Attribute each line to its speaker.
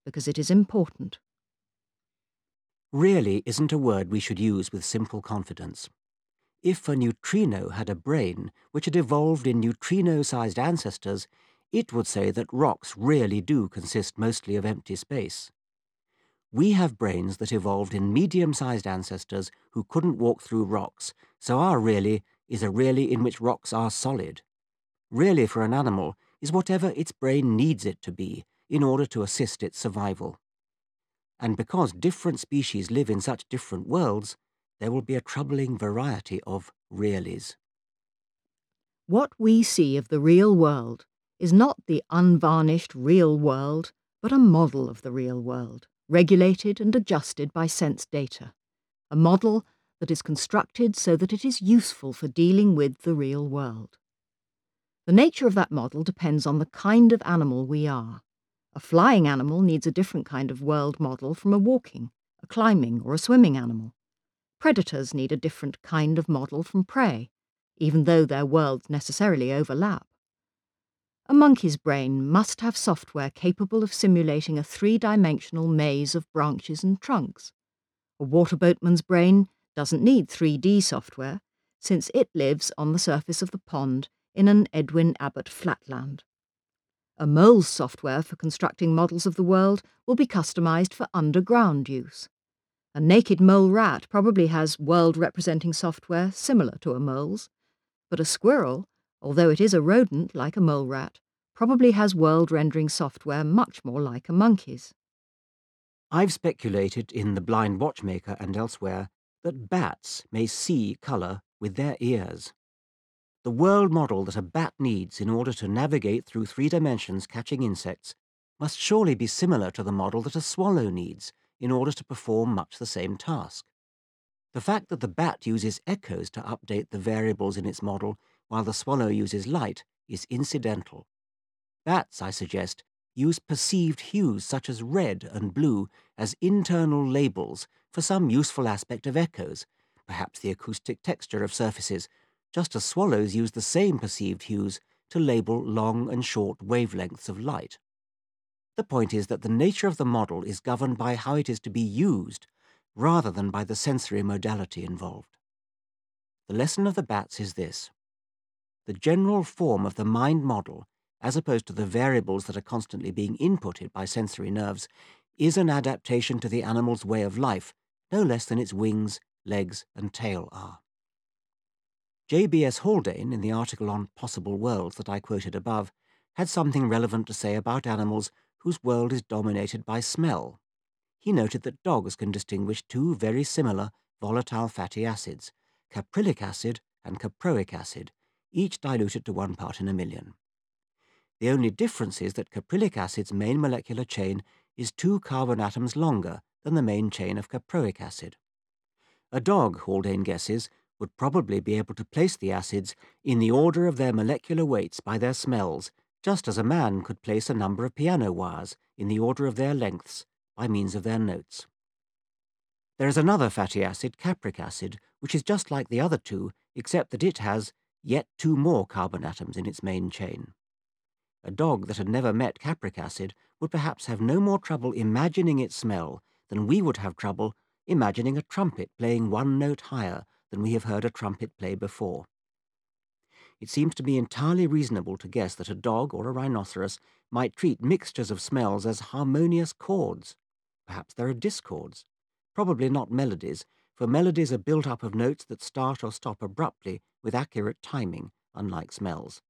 Speaker 1: because it is important.
Speaker 2: Really isn't a word we should use with simple confidence. If a neutrino had a brain which had evolved in neutrino-sized ancestors, it would say that rocks really do consist mostly of empty space. We have brains that evolved in medium-sized ancestors who couldn't walk through rocks, so our really is a really in which rocks are solid. Really for an animal is whatever its brain needs it to be in order to assist its survival. And because different species live in such different worlds, there will be a troubling variety of reallys.
Speaker 1: What we see of the real world is not the unvarnished real world, but a model of the real world, regulated and adjusted by sense data. A model that is constructed so that it is useful for dealing with the real world. The nature of that model depends on the kind of animal we are. A flying animal needs a different kind of world model from a walking, a climbing, or a swimming animal. Predators need a different kind of model from prey, even though their worlds necessarily overlap. A monkey's brain must have software capable of simulating a three-dimensional maze of branches and trunks. A waterboatman's brain doesn't need 3D software, since it lives on the surface of the pond in an Edwin Abbott flatland. A mole's software for constructing models of the world will be customised for underground use. A naked mole rat probably has world-representing software similar to a mole's, but a squirrel, although it is a rodent like a mole rat, probably has world-rendering software much more like a monkey's.
Speaker 2: I've speculated in The Blind Watchmaker and elsewhere that bats may see colour with their ears. The world model that a bat needs in order to navigate through 3 dimensions catching insects must surely be similar to the model that a swallow needs in order to perform much the same task. The fact that the bat uses echoes to update the variables in its model while the swallow uses light is incidental. Bats, I suggest, use perceived hues such as red and blue as internal labels for some useful aspect of echoes, perhaps the acoustic texture of surfaces, just as swallows use the same perceived hues to label long and short wavelengths of light. The point is that the nature of the model is governed by how it is to be used, rather than by the sensory modality involved. The lesson of the bats is this. The general form of the mind model, as opposed to the variables that are constantly being inputted by sensory nerves, is an adaptation to the animal's way of life, no less than its wings, legs, and tail are. J.B.S. Haldane, in the article on Possible Worlds that I quoted above, had something relevant to say about animals whose world is dominated by smell. He noted that dogs can distinguish 2 very similar volatile fatty acids, caprylic acid and caproic acid, each diluted to 1 part in a million. The only difference is that caprylic acid's main molecular chain is 2 carbon atoms longer than the main chain of caproic acid. A dog, Haldane guesses, would probably be able to place the acids in the order of their molecular weights by their smells, just as a man could place a number of piano wires in the order of their lengths by means of their notes. There is another fatty acid, capric acid, which is just like the other 2, except that it has yet 2 more carbon atoms in its main chain. A dog that had never met capric acid would perhaps have no more trouble imagining its smell than we would have trouble imagining a trumpet playing 1 note higher than we have heard a trumpet play before. It seems to be entirely reasonable to guess that a dog or a rhinoceros might treat mixtures of smells as harmonious chords. Perhaps there are discords. Probably not melodies, for melodies are built up of notes that start or stop abruptly with accurate timing, unlike smells.